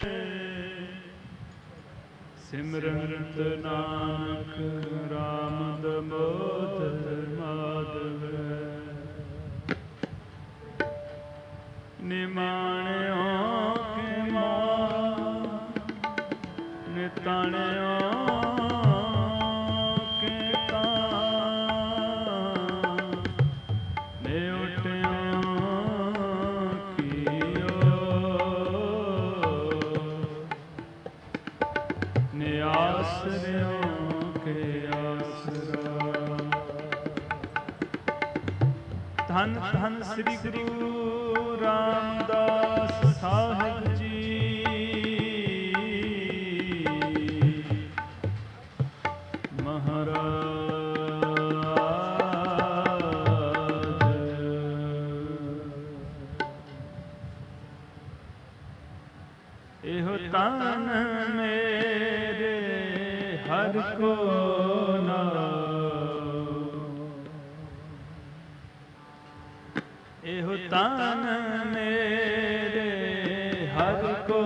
सिमरंत नानक राम दमोदर माधव निमाणियों के मां निताणियों के तां निउटियों कियो निआसरियों के आसरा। धन धन श्री गुरु रामदास साहिब जी महाराज। एहो तान मेरे हर को नाओ, एहो तान मेरे हर को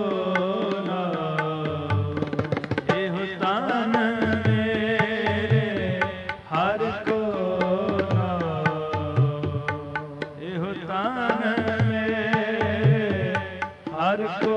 नाओ, एहो तान मेरे हर को नाओ, एहो तान मेरे हर को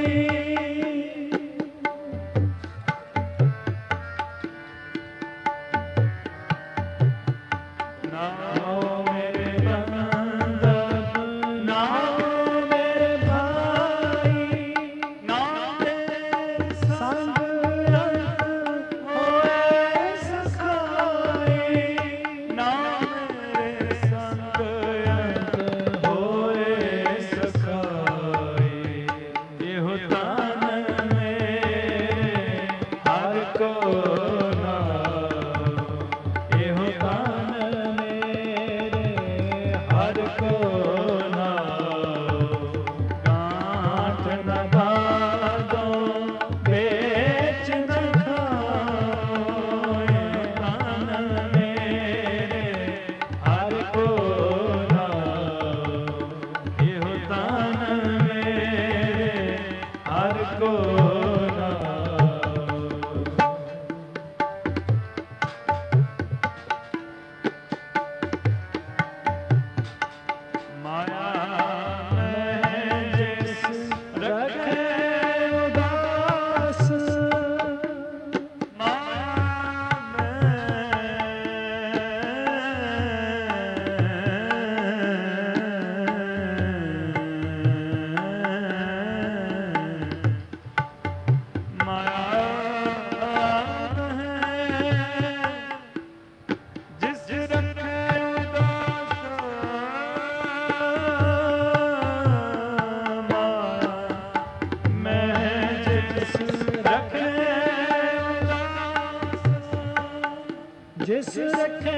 ਜਿਸ ਰੱਖੇ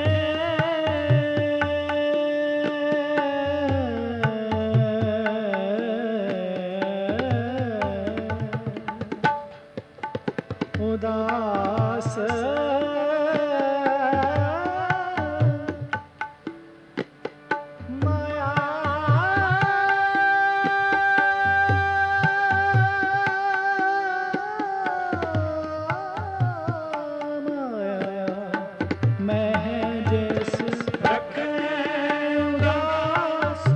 ਉਦਾਸ ਮਾਇਆ ਮੈਂ ਜਿਸ ਰੱਖੇ ਉਦਾਸ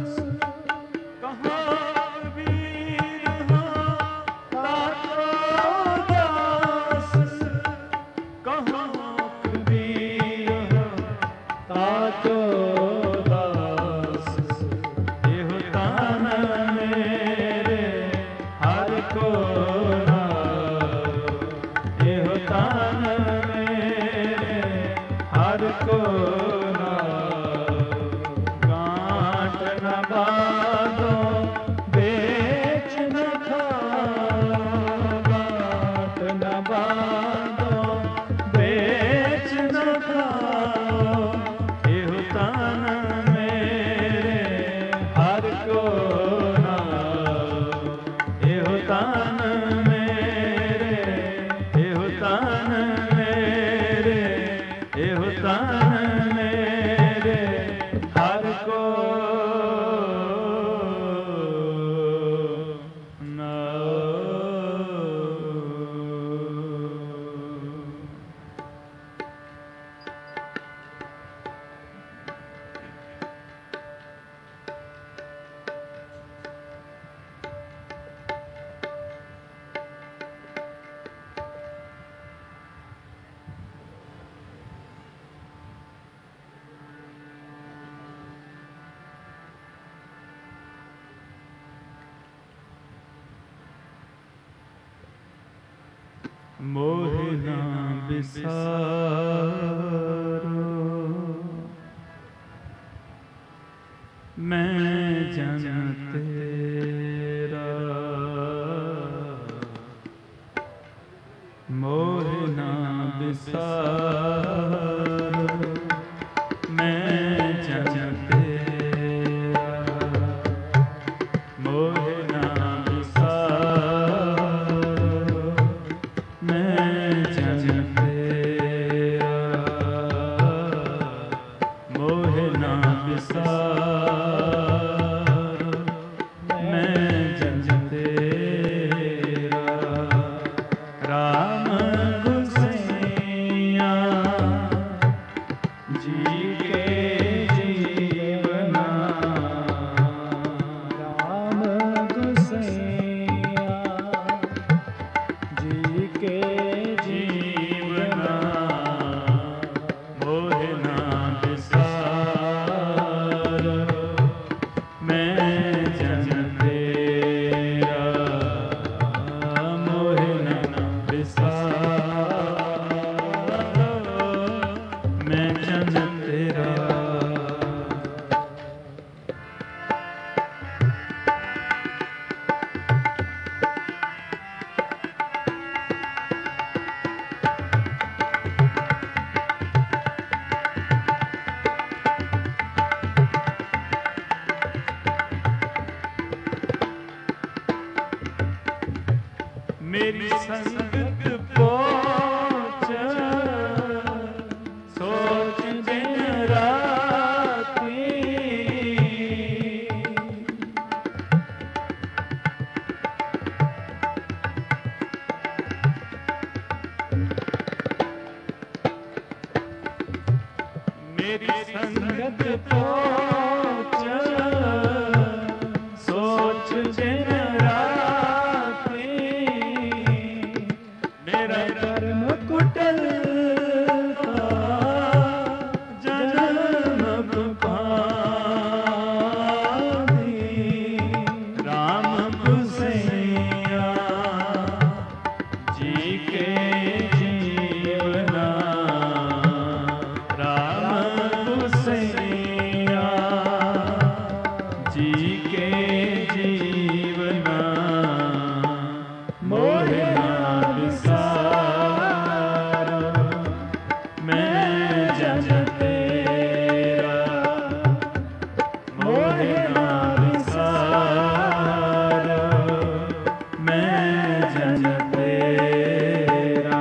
ਕਹਾਂ ਵੀਰ ਹਾਂ ਤਾਤੋ ਦਾਸ ਕਹਾਂ ਕਬੀਰ ਹਾਂ ਤਾਤੋ ਦਾਸ ਇਹੋ ਤਾਨ ਮੇਰੇ ਹਰ ਕੋ ਨਾਮ ਇਹੋ ਤਾਨ ਹਰ ਕੋ ਨਾਮ ਗਾਂਠ ਨ ਬਾਂਧੋ ਵੇਚ ਨ ਖਾਓ ਗਾਂਠ ਨ ਬਾਂਧੋ ਵੇਚ ਨ ਖਾਓ ਇਹੋ ਤਾਨ ਮੇਰੇ ਹਰ ਕੋ ਨਾਮ ਇਹੋ ਤਾਨ ਮੇਰੇ ਇਹੋ ਤਾਨ ਮੇਰੇ ਇਹੋ ਤਾਨ ਮੇਰੇ ਹਰ ਕੋ ਨਾਮ। ਮੋਹ ਨਾ ਬਿਸਾਰੋ ਮੈਂ ਜਨ ਤੇਰਾ ਮੋਹ ਨਾ ਬਿਸਾਰੋ ਮੈਂ ਜਨ ਤੇਰਾ ਮੋਹ ਨਾ ਬਿਸਾਰੋ ਮੈਂ ਜਨ ਤੇਰਾ मेरी संगत पहुँच सोच दिन राती मेरी संगत पहुँच सोच दिन राती मेरा कर्म कुटल का जन्म पादी राम गुसैया जी के जीवना राम गुसैया जी के जीवना मोहे ना विसारो मैं जन तेरा मोहे ना विसारो मैं जन तेरा।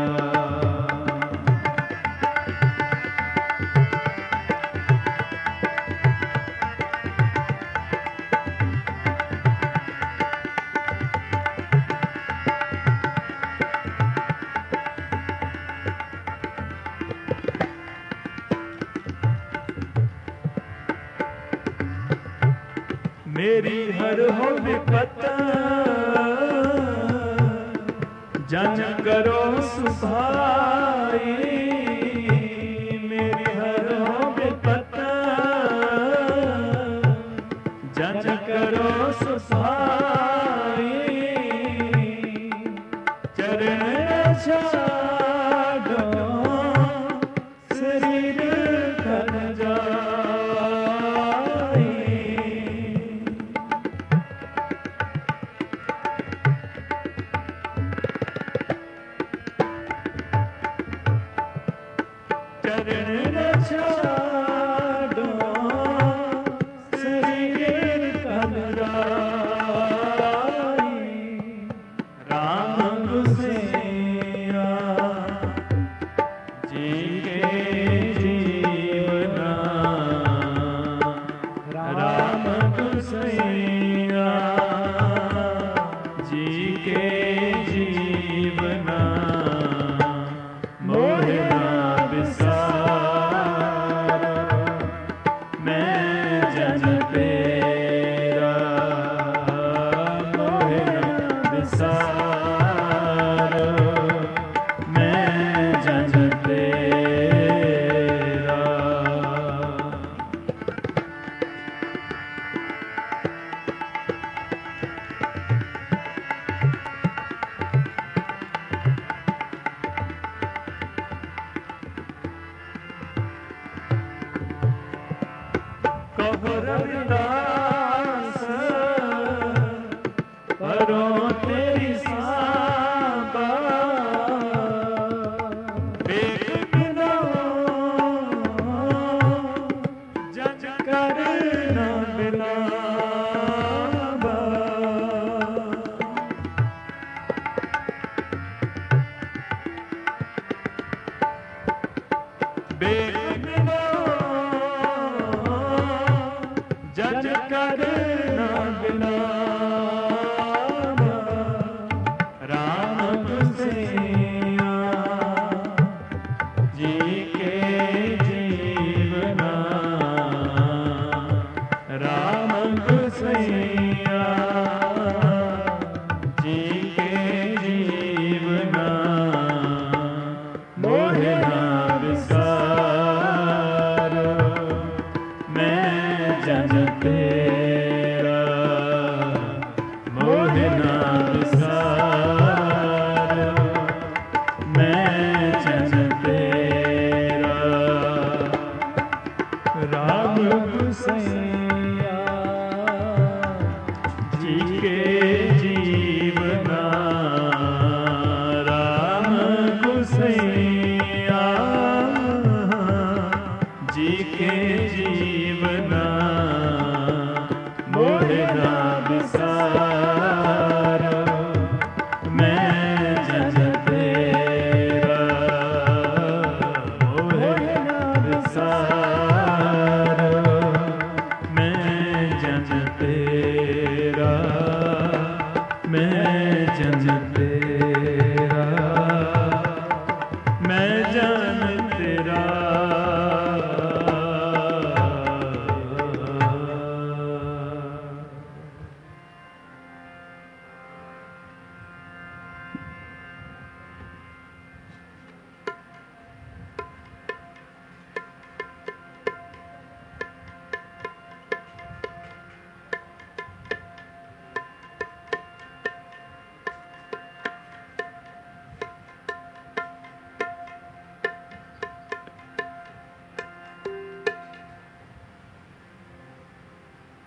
मेरी हर हो विपत जन करो सुभाई मेरी हर हो विपत जन करो सुभाई चरण छाड़ो शरीर कर जाई चरण छाड़ो शरीर कर जाई राम गुसैया जी के जीवना राम गुसैया जी के जीवना मोहे ना विसारो मैं जन तेरा मोहे ना विसारो मैं जन तेरा। कहो रविदास करो तेरी सांबा बेग बिना जज कर न बिलावा बेग बिना जज कर न बिलावा राम गुसैया जी के जीवना राम गुसैया जी के जीवना मोहे ना विसारो मैं जन तेरा मोहे ना विसारो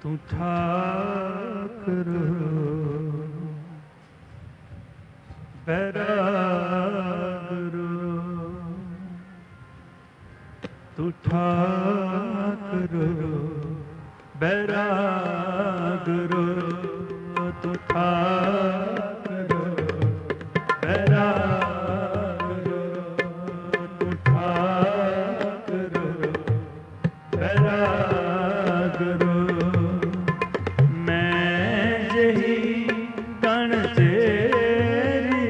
तू ठाकुर बैराग तू ठाकुर बैराग तू ठाकुर बैराग तू ठाकुर बैराग मैं जही कण तेरी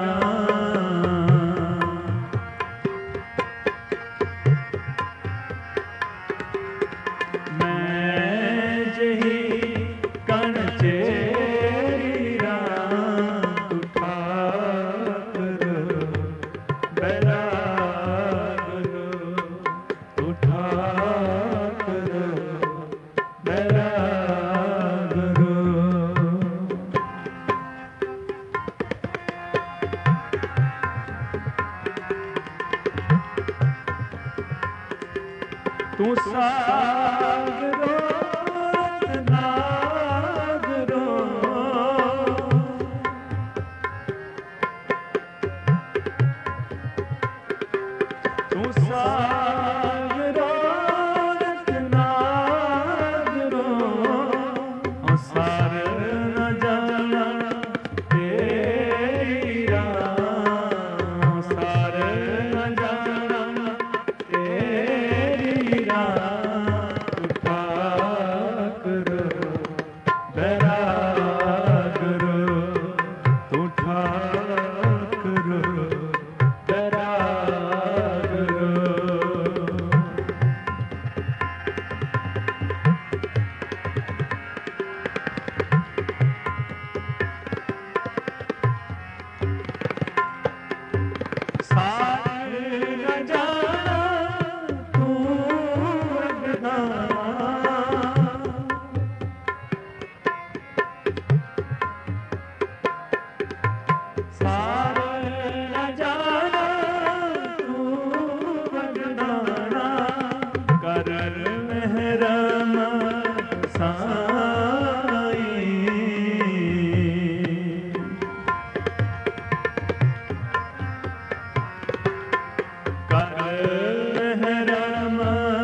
तू सागरो नागरो तू सागरो नागरो सार न जाना तेरा सार न जाना तेरा ठाकुर बैराग तू ठाकुर बैराग सार न जाना तू रखना सार न जाना तू रखना कर मेहरम साई मेहरम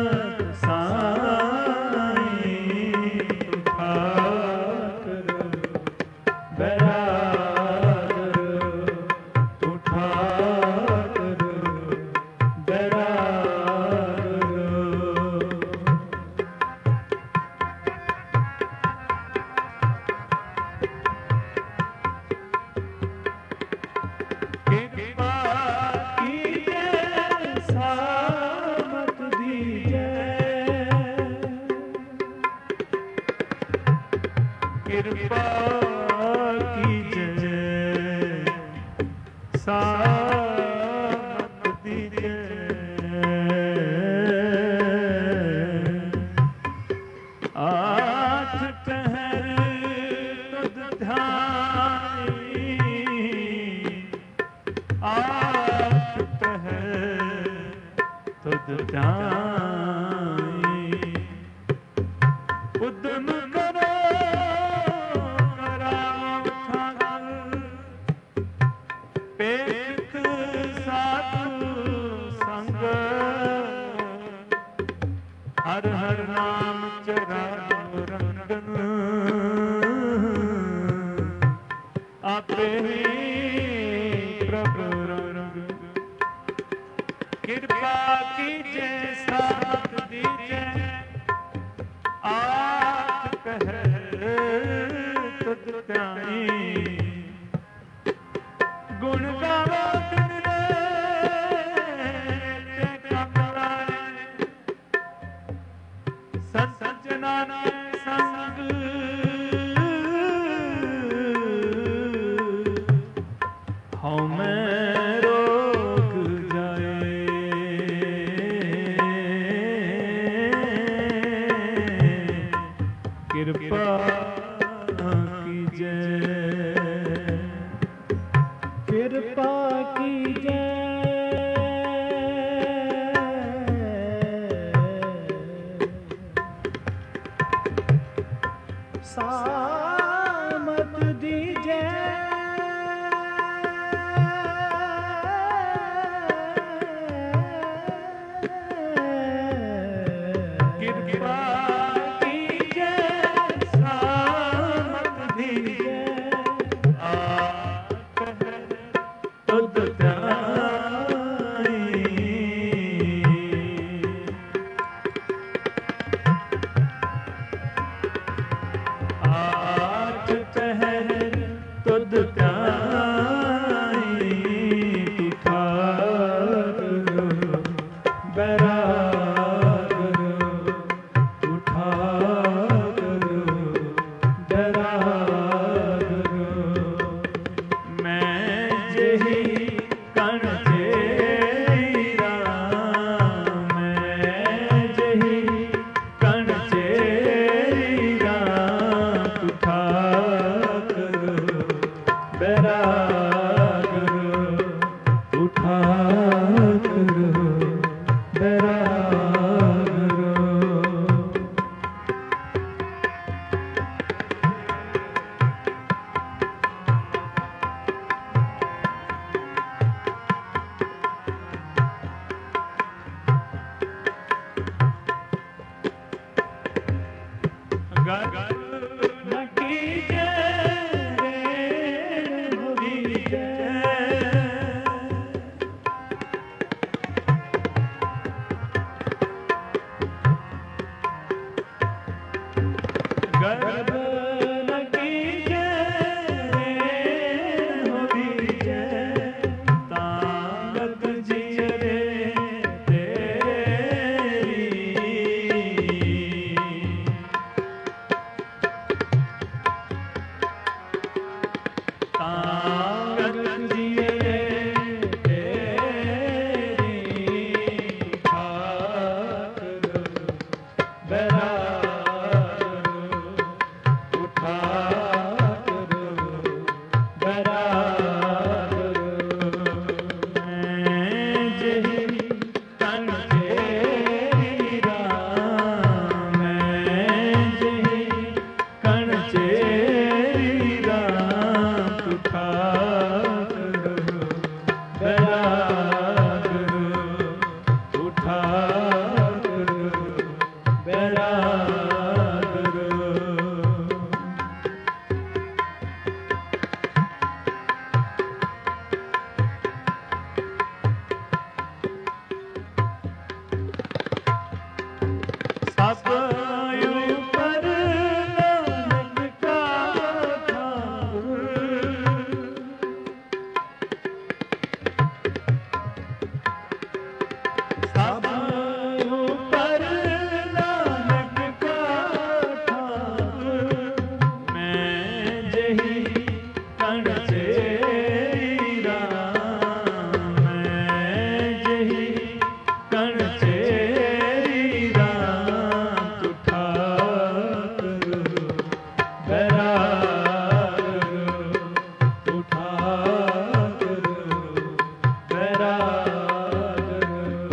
साई ठाकुर बैराग तू ठाकुर बैराग कृपा कीजिए सामत दीजिए कृपा कीजिए सामत दीजिए आठ पहर तुझ ध्याई आठ पहर तुझ ध्याई उद्यम करो कराओ ठाकुर पेख साधु संग हर हर नाम चराओ रंगन आपे ही प्रभु रंग कृपा कीजिए साथ दीजिए आठ पहर तुझ ध्याई गुण गावा तेरे कमलाए सज्जना संग हूँ मैं रोक जाए कृपा कीजिए कृपा कीजिए सामत दीजे कृपा कीजे सामत दीजे तुद त्याई आठ पहर तुद त्याई तू ठाक बैराग तू ठाक बैराग मैं जही कण चेरा मैं जही कण चेरा तू ठाक बैराग तू ठाक बैराग गर न कीजे रेण होईजे गर्भ न कीजे रेण होईजे तांगत जियरे तेरी तांगत जियरे तेरी ठाक बैराग तू ठाक बैराग मैं जही कण चेरा मैं जही कण चेरा तू ठाक बैराग तू ठाक बैराग सब ऊपर नानक का सब ऊपर नानक का मैं जही कण चेरा मैं जही कण चेरा तू ठाक बैराग तू ठाक बैराग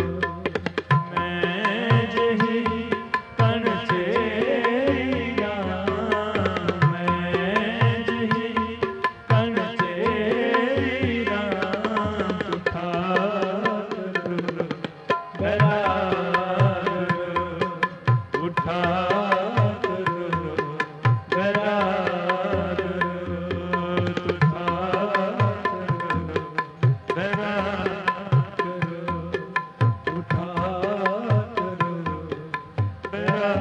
मैं जही कण चेरा मैं जही कण चेरा तू ठाक बैराग तू ठाक बैराग तू ठाक बैराग तू ठाक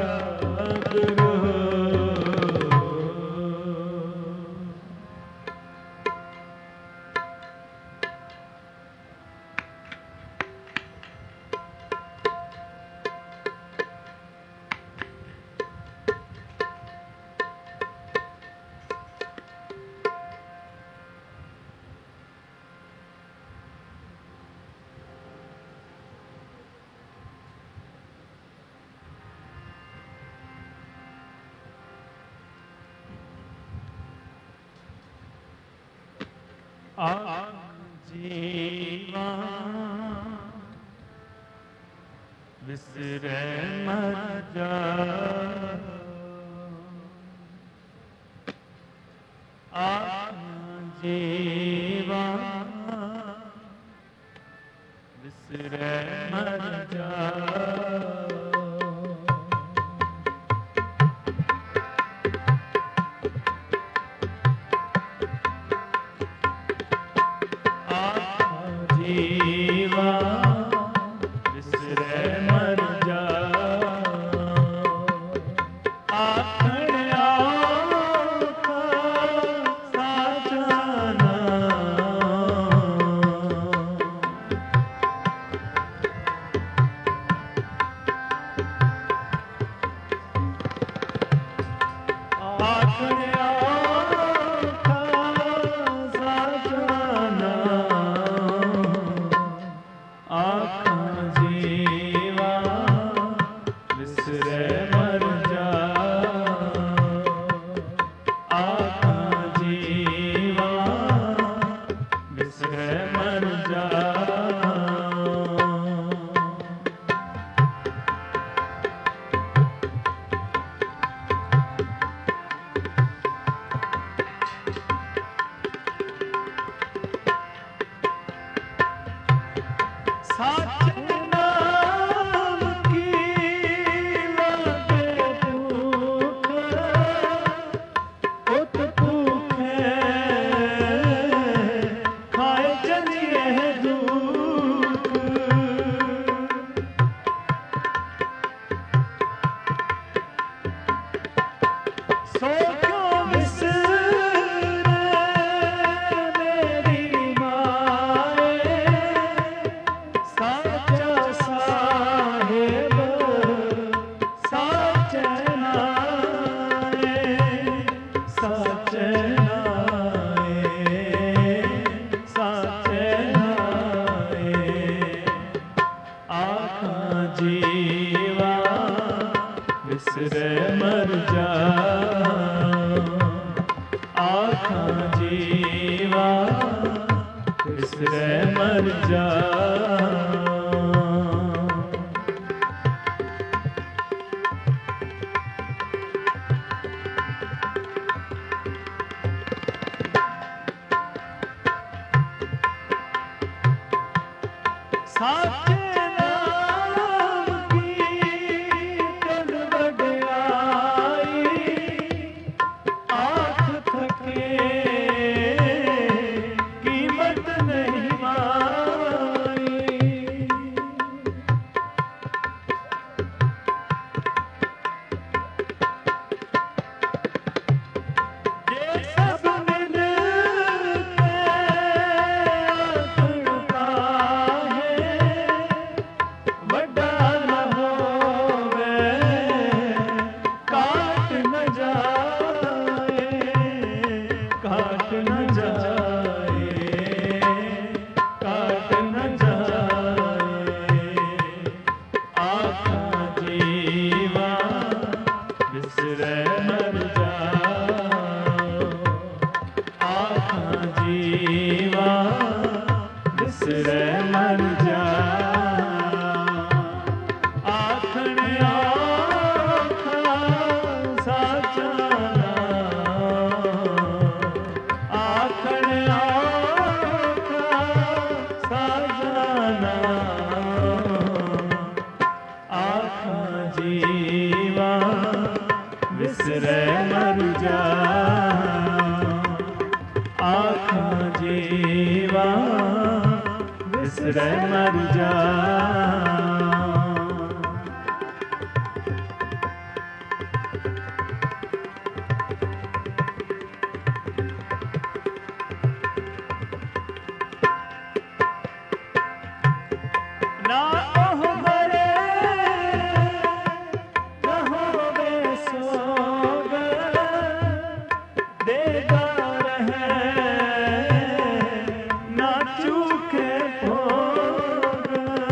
जीवा विसरे मत जा बिसरे मर जाओ। जीवा बिसरे मर जाओ। आखण आखा साजना। आखण आखा साजना। आखा जीवा बिसरे मर जाओ। आखा जीवा बिसरे मर जाओ। साचे नाम की लागे भूख, उत भूखे खाए चलिए दुख। सो क्यों बिसरे मेरी माए। साचा साहेब साचे नाए। साचे नाए। साचे नाए। आखा जीवा बिसरे मर जाओ। आखा जीवा बिसरे मर जाओ। साचे नाम की कल वड्याई। आँख थके कीमत नहीं माई। ये सब मिलके आखड़ता है। वड्डा न होवे काट न जाए। काट न जाए। काट न जाए। आखा जीवा बिसरे मर जाओ। आखा जीवा बिसरे मर जाओ। आखण आखा साजना। आखण आखा साजना। आखा जीवा बिसरे मर जाओ। आखा जीवा बिसरे मर जाओ। ना ओह मरे न होवे सोग। देगा रहे ना चूके भोग।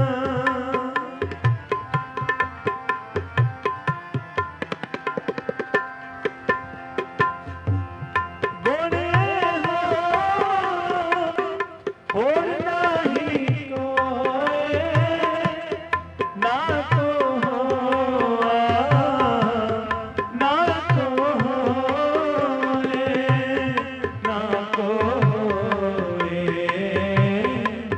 बोले हो नहीं कोई। ना तो होआ ना तो होए। ना तो होए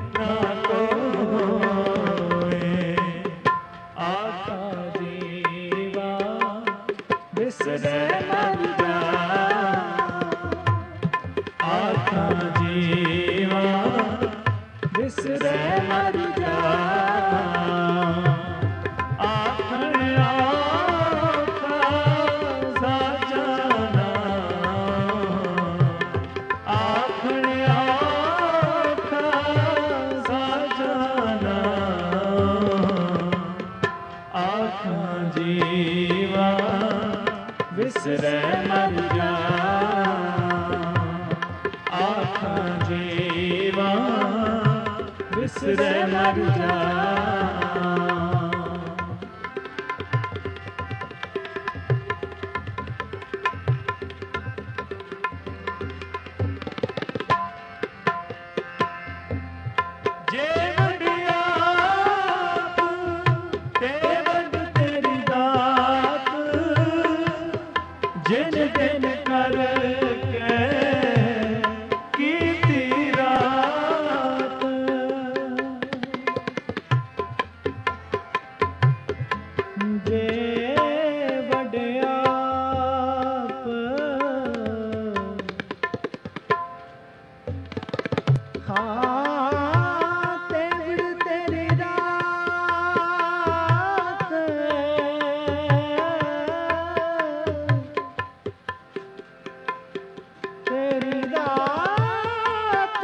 बिसरे मर जा आखां जीवा बिसरे मर जा जिन दिन कर के कीती रात जे वड्याप हाँ तेवड़ तेरी रात तेरी रात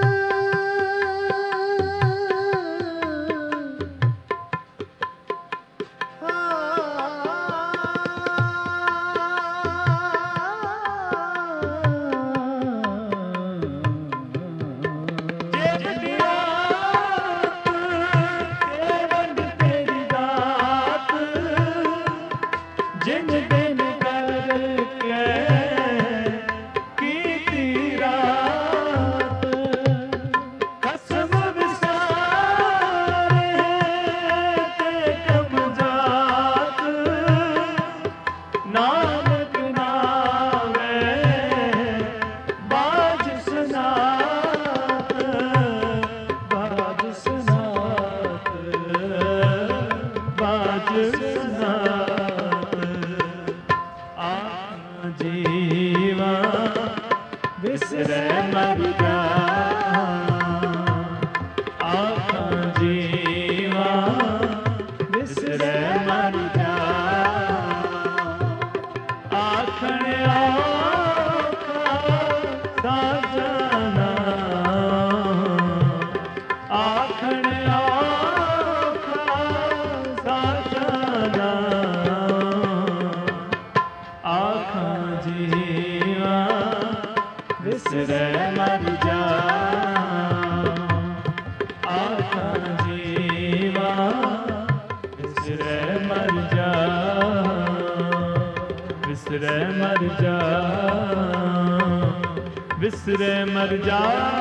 जिन दिन करके कीती रात कसम विसारे ते कब जात नानक नावे बाज सुनात बाज सुनात बाज सुनात आखां जीवा बिसरे मर जा आखां जीवा बिसरे मर जा आखण औखा साजना आखण औखा साजना आखां जीवा बिसरे मर जा आखां जीवा बिसरे मर जा बिसरे मर जा बिसरे मर जा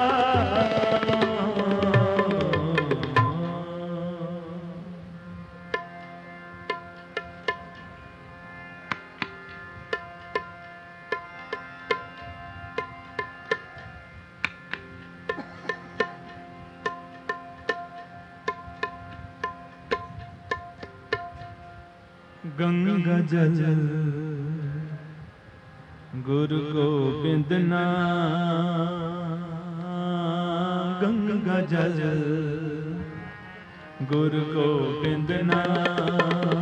गंगा जल गुरु गोबिंद नाम गंगा जल गुरु गोबिंद नाम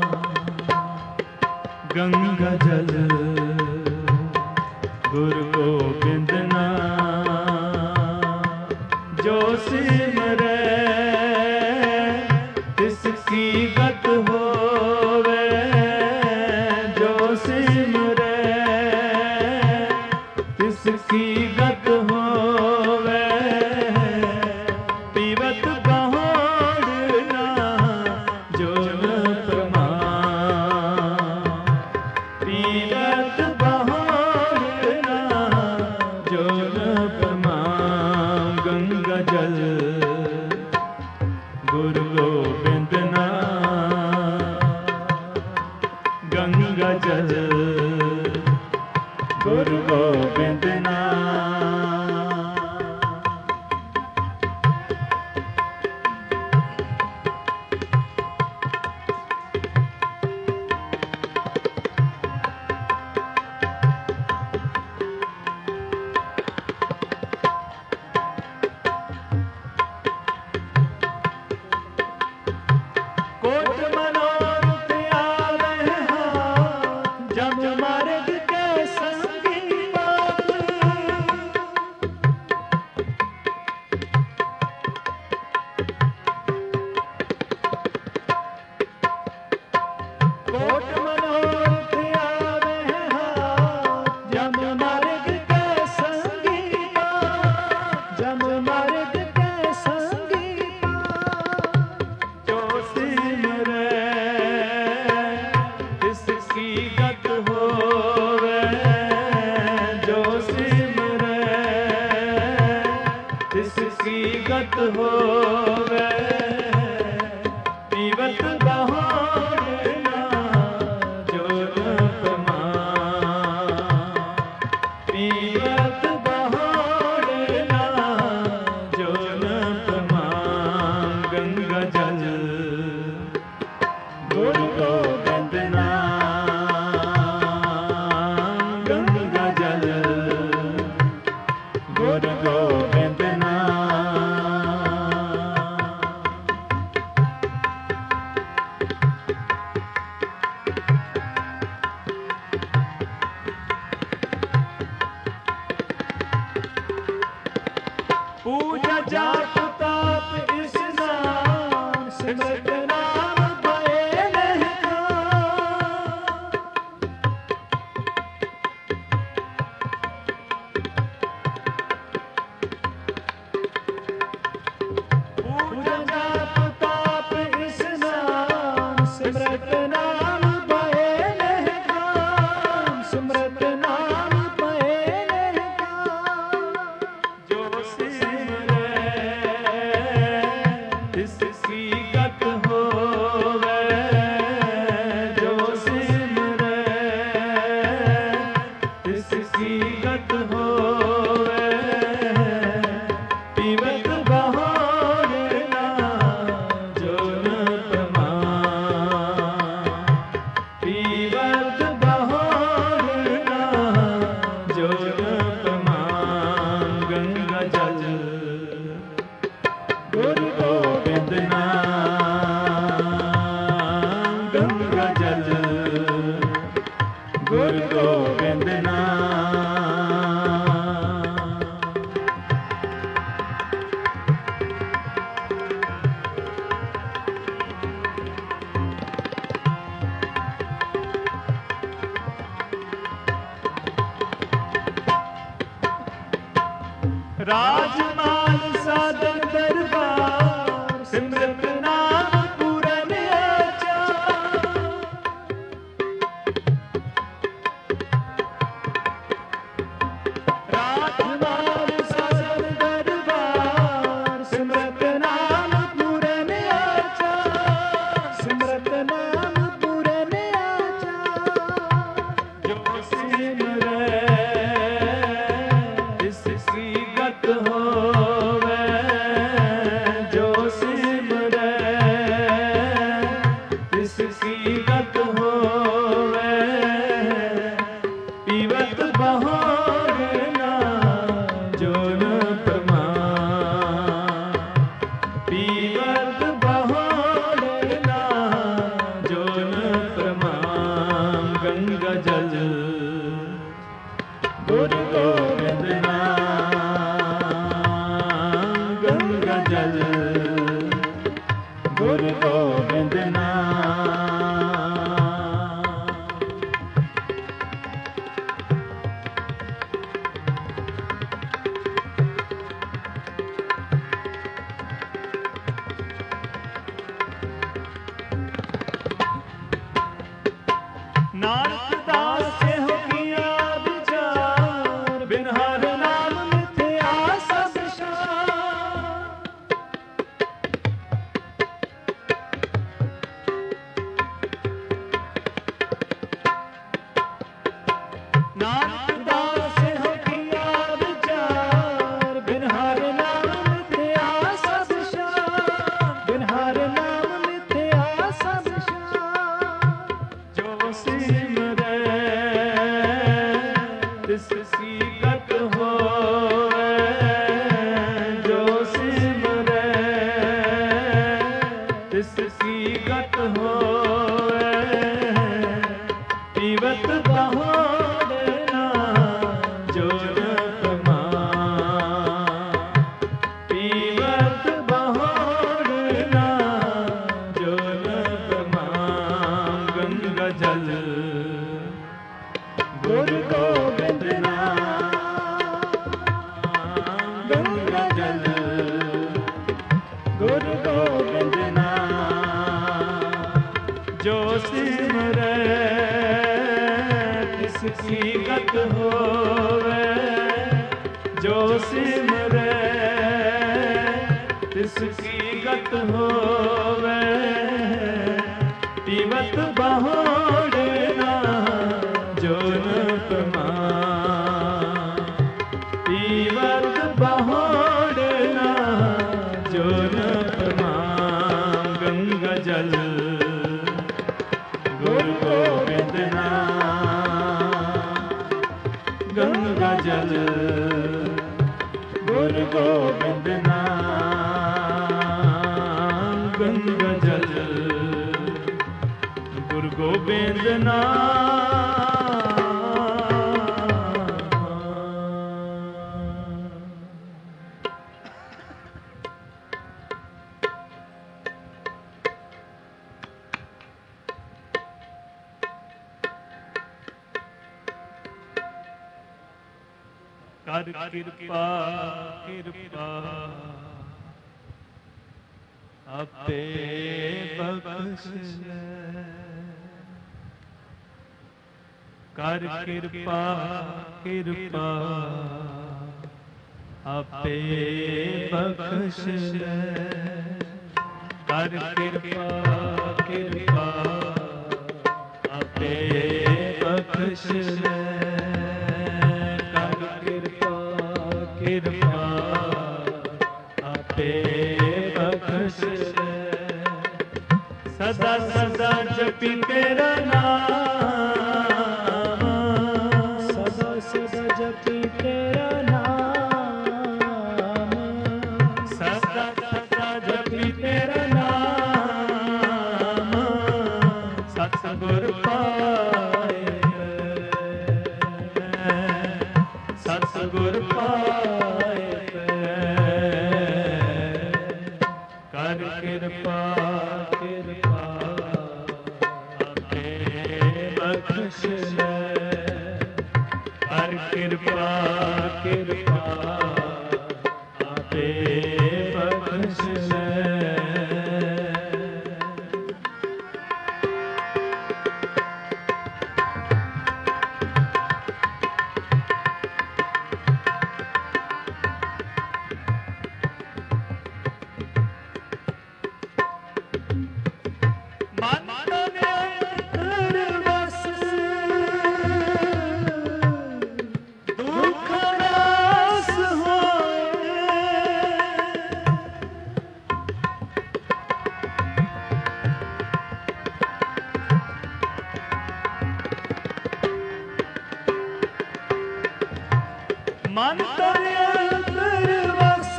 गंगा जल गुरु गोबिंद नाम जो सिमरे तिसकी गत होवे जो सिमरे तिसकी गत होवे पीवत बहोड़ना जो न प्रमाण पीवत बहोड़ना जो न प्रमाण गंगा जल होवे पीवत बहोड़ना जो उपमा पीवत बहोड़ना जो उपमा गंगा जल गुरु गोविंद नाम गंगा जल गुरु गोविंद पूजा जाप ताप स्नान सिमरत नाम भय रहना पूजा जाप ताप स्नान सिमरत नाम भय रहना सिमरत नाम भय रहना जो इसकी गत होवे जो सिमरे इसकी गत होवे पीवत बहोड़ना जो उपमा पीवत बहोड़ना जो उपमा गंगा जल गुरु गोविंद नाम गंगा जल गुरु गोविंद राजमाल साधन दरबार सिमरत नाम पूरन आचार राजमाल साधन दरबार सिमरत नाम पूरन आचार सिमरत नाम पूरन आचार जो सिमरे इसकी गत होवे जो सिमरे इसकी गत होवे पीवत बहोड़ना जो उपमा पीवत बहोड़ना जो उपमा गंगा जल गुरु गोविंद नाम गंगा जल गुरु गोविंद नारद दास से हो किया विचार बिन हर नाम मिथ्या सब नारद दास से हो किया विचार बिन हर नाम मिथ्या सब बिन हर नाम मिथ्या सब जो सिमरे इसकी गत होवे जो सिमरे इसकी गत होवे पीवत बहोड़ना जो उपमा पीवत बहोड़ना जो उपमा गंगा जल गुरु गोविंद नाम गंगा जल गुरु गोविंद नाम जो सिमरे इसकी गत होवे जो सिमरे की गत होवे पीवत बहोड़ना जो न प्रमाण पीवत बहोड़ना जो न प्रमाण गंगा जल गुरु गोविंद नाम गंगा जल गुरु गोविंद नाम गंगा जल गुरु गोविंद कर कृपा कृपा आपे बख्श कर कृपा कृपा आपे बख्श कर कृपा कृपा आपे बख्श कृपा आपे बख्श सदा सदा जपी तेरा नाम सदा सदा जपी तेरा नाम सदा सदा जपी तेरा नाम सतगुर पाए सतगुर पाए कर कृपा कृपा आपे बख्श कर कृपा कृपा आपे बख्श मन तोरे अंतर वस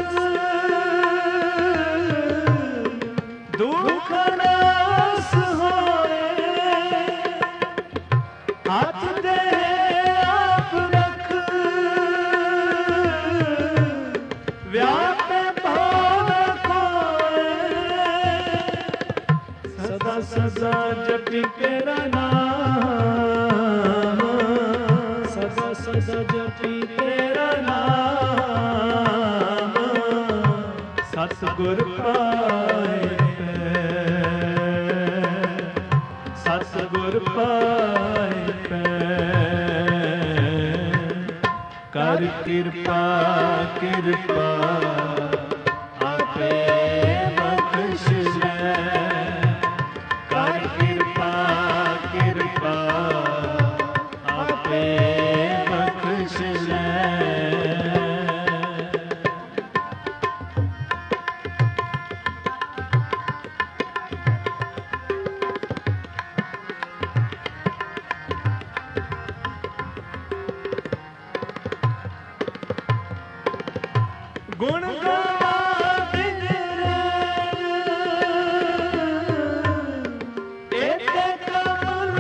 दुख नास होए हाथ दे आप रख व्यापे भाव खोए सदा सदा जपी तेरा नाम सदा सदा जपी तेरा नाम सतगुर पाए सतगुर पाए कर कृपा कृपा आपे बख्श कर कृपा कृपा आपे बख्श गुण गावा बिन एते कमल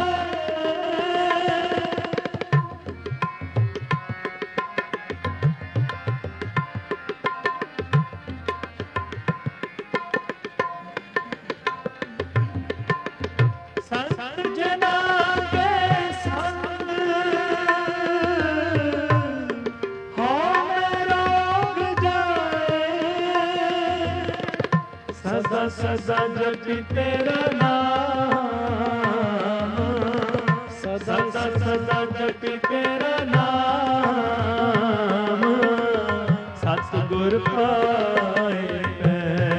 संत जना के संग हो रोग जाए सदा सदा जपी तेरा नाम सदा सदा जपी तेरा नाम सतगुर पाए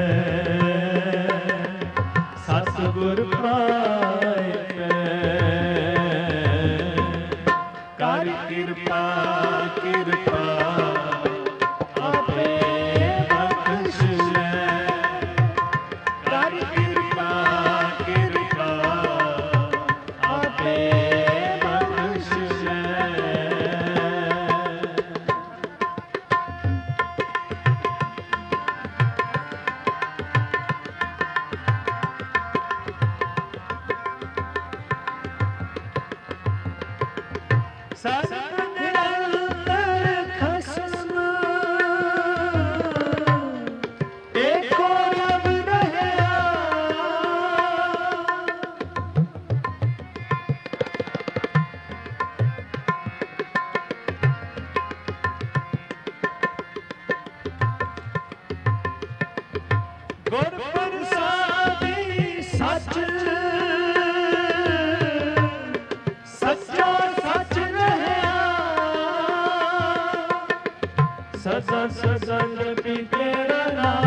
ਸਤ ਨਿਰੰਤਰ ਖਸਮ ਏਕੋ ਰਬ ਰਹਿਆ। ਗੁਰ ਪ੍ਰਸਾਦਿ ਸੱਚ ਸੱਚਾ ਸੱਚ ਰਹਿਆ। ਸਦਾ ਸਦਾ ਜਪੀ ਤੇਰਾ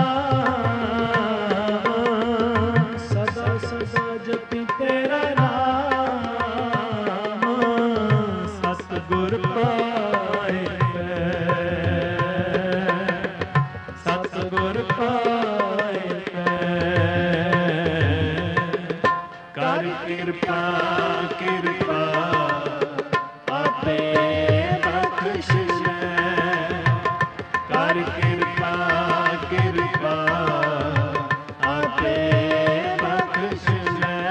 ਨਾਮ। ਸਦਾ ਸਦਾ ਜਪੀ ਤੇਰਾ ਨਾਮ। ਸਤਿਗੁਰ ਪਾਏ ਸਤਿਗੁਰ ਪਾਏ ਕਰ ਕਿਰਪਾ ਕਿਰਪਾ ਆਪੇ ਬਖਸ਼ ਲੈ। ਕਰ ਕਿਰਪਾ ਕਿਰਪਾ ਆਪੇ ਬਖਸ਼ ਲੈ।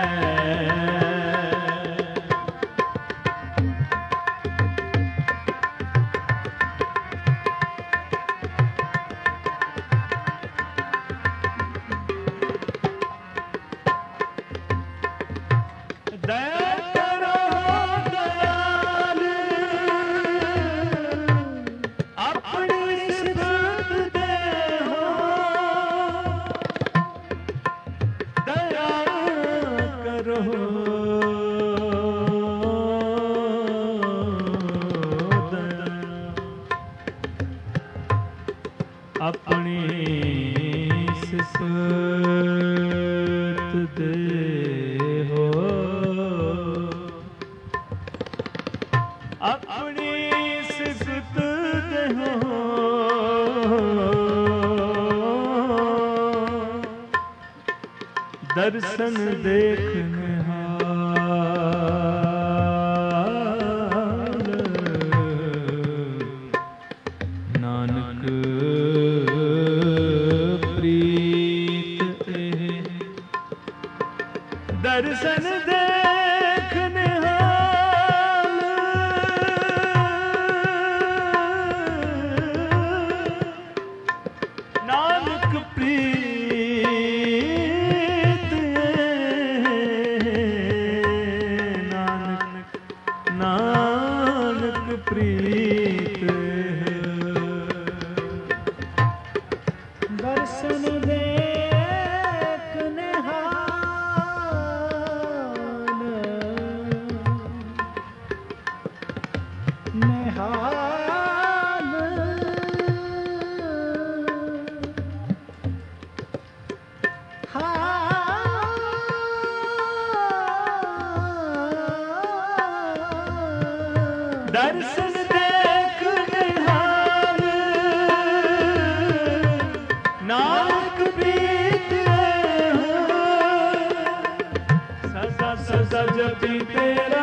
ਦਇਆ ਕਰੋ ਦਇਆਲ ਆਪਣੀ ਸਿਫਤ ਦੇਹੋ। ਦਇਆ ਕਰੋ ਆਪਣੀ ਸਿਫਤ ਦੇਹੋ। ਆਪਣੀ ਸਿਫਤ ਦੇਹੋ। ਦਰਸ਼ਨ ਦੇਖ ਨਿਹਾਲ। ਨਾਨਕ ਪ੍ਰੀਤ ਇਹ ਦਰਸ਼ਨ ਦੇਖ ਨਿਹਾਲ। ਨਾਨਕ ਪ੍ਰੀਤ ਨਾਨਕ ਨਾਨਕ ਪ੍ਰੀਤ ਦਰਸ਼ਨ ਦੇਖ ਨਿਹਾਲ। ਨਿਹਾਲ ਦਰਸ਼ਨ ਦੇਖ ਨਿਹਾਲ। ਨਾਨਕ ਪ੍ਰੀਤ ਸਦਾ ਸਦਾ ਜਪੀ ਤੇਰਾ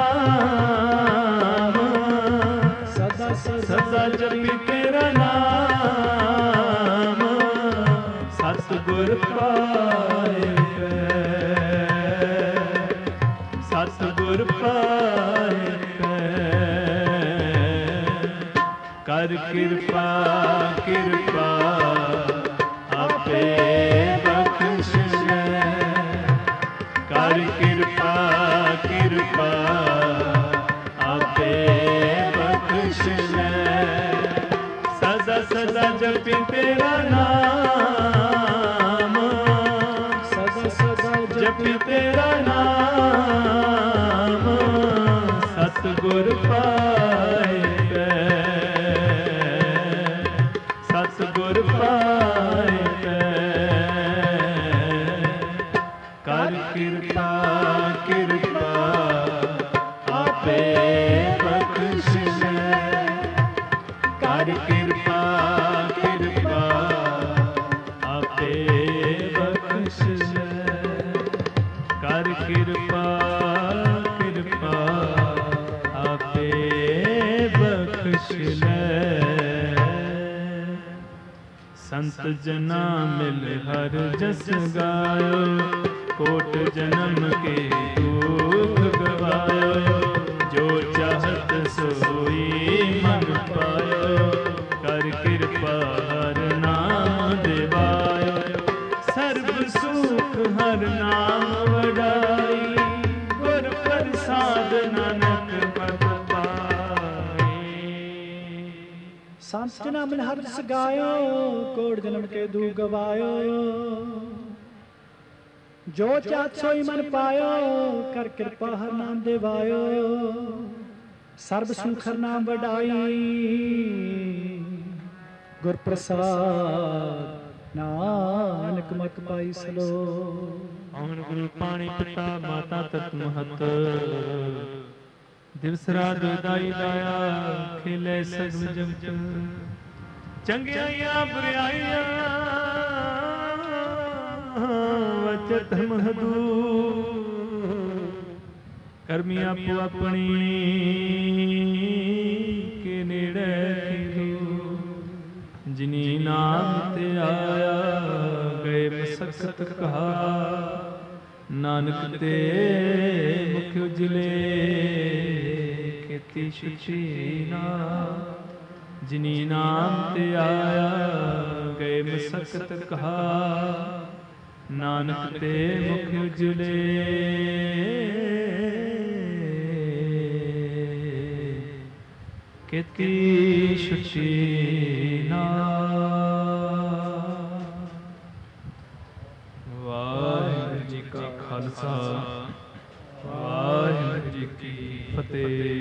ਨਾਮ। ਸਦਾ ਸਦਾ ਜਪੀ ਤੇਰਾ ਨਾਮ। ਸਤਿਗੁਰ ਪਾਏ ਸਤਿਗੁਰ ਪਾਏ ਕਰ ਕਿਰਪਾ ਕਿਰਪਾ ਆਪੇ ਬਖਸ਼ ਲੈ। ਕਰ ਕਿਰਪਾ ਕਿਰਪਾ ਆਪੇ ਬਖਸ਼ ਲੈ। ਸਦਾ ਸਦਾ ਜਪੀ ਤੇਰਾ ਨਾਮ। ਸਦਾ ਸਦਾ ਜਪੀ ਤੇਰਾ ਨਾਮ। ਸਤਿਗੁਰ ਪਾਏ ਸਤਿਗੁਰ ਪਾਏ ਕਰ ਕਿਰਪਾ ਕਿਰਪਾ ਆਪੇ ਬਖਸ਼ ਲੈ। ਕਰ ਕਿਰਪਾ ਕਿਰਪਾ ਆਪੇ ਬਖਸ਼ ਲੈ। ਕਰ ਕਿਰਪਾ ਕਿਰਪਾ ਆਪੇ ਬਖਸ਼ ਲੈ। ਸੰਤ ਜਨਾ ਮਿਲ ਹਰ ਜਸ ਗਾਇਓ। ਕੋਟ ਜਨਮ के दुख गवायो जो चाहत सो ਸੰਤ ਜਨਾ ਮਨ ਹਰਿ ਸਗਾਇਓ, ਕੋੜ ਜਨਮ ਕੇ ਦੂ ਗਵਾਇਓ। ਜੋ ਚਾਤ ਸੋਈ ਮਨ ਪਾਇਓ, ਕਰ ਕਿਰਪਾ ਹਰ ਨਾਮ ਦੇਵਾਇਓ। ਸਰਬ ਸੁਖ ਹਰ ਨਾਮ ਵਡਾਈ, ਗੁਰ ਪ੍ਰਸਾਦ ਨਾਨਕ ਮਤ ਪਾਈ ਸਲੋ। ਅਮਨ ਗੁਰੂ ਪਾਣੀ ਪਿਤਾ ਮਾਤਾ ਤਤ ਮਹਤ, ਦਿਵਸ ਰਾਤ ਦਾਈ ਦਾਇਆ, ਖੇਲੇ ਸਗਲ ਜਗਤ। ਚੰਗਿਆਈਆਂ ਬੁਰਾਈਆਂ ਵਚਤ ਮਹਦੂ, ਕਰਮੀ ਆਪੋ ਆਪਣੀ ਕੇ ਨੇੜੇ ਕੀਦੂ। ਜਿਨੀ ਨਾਮ ਤੇ ਆਇਆ, ਗਏ ਮਸਕਤ ਕਹਾ। ਨਾਨਕ ਤੇ ਮੁਖ ਉਜਲੇ, ਕੀਤੀ ਸ਼ੁਚੀ ਨਾ। ਜਿਨੀ ਨਾਮ ਤੇ ਆਇਆ, ਗਏ ਮਸਕਤ ਕਹਾ। ਨਾਨਕ ਤੇ ਮੁਖ ਉਜਲੇ, ਕੀਤੀ ਸ਼ੁਚੀ ਨਾ। ਵਾਹਿਗੁਰੂ ਜੀ ਕਾ ਖਾਲਸਾ, ਵਾਹਿਗੁਰੂ ਜੀ ਕੀ ਫਤਿਹ।